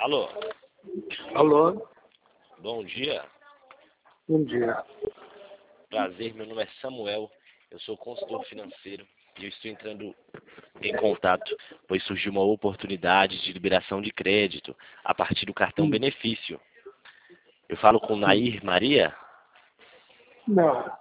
Alô, Alô, bom dia. bom dia. Prazer, meu nome é Samuel. Eu sou consultor financeiro e eu estou entrando em contato, pois surgiu uma oportunidade de liberação de crédito a partir do cartão benefício. Eu falo com Nair Maria. Não,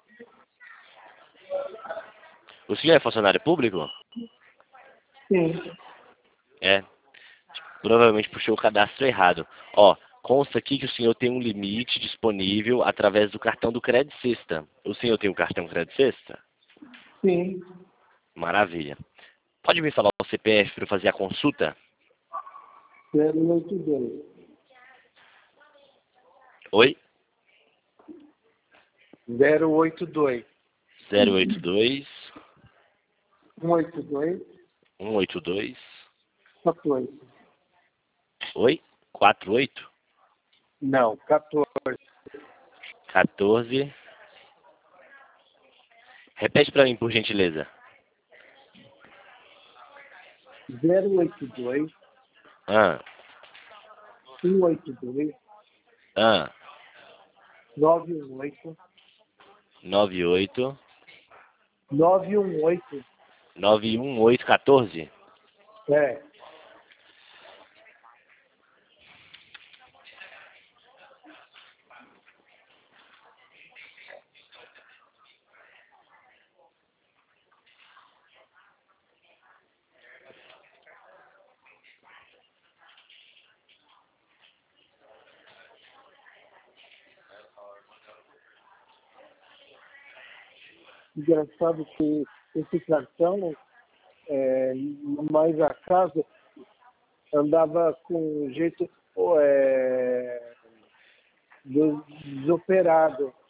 O senhor é funcionário público? sim, É. Provavelmente puxou o cadastro errado. Ó, consta aqui que o senhor tem um limite disponível através do cartão do Crédito Sexta. O senhor tem o cartão Crédito Sexta? sim. Maravilha. Pode me falar o CPF para eu fazer a consulta? 082. Oi? 082. 082 182. 182. 14. Oi? 48 Não, 14. 14. Repete para mim, por gentileza. 082. Ah, 182. ah. 918. 98 918. 91814. É. Engraçado que esse cartão, mais acaso, andava com jeito desoperado.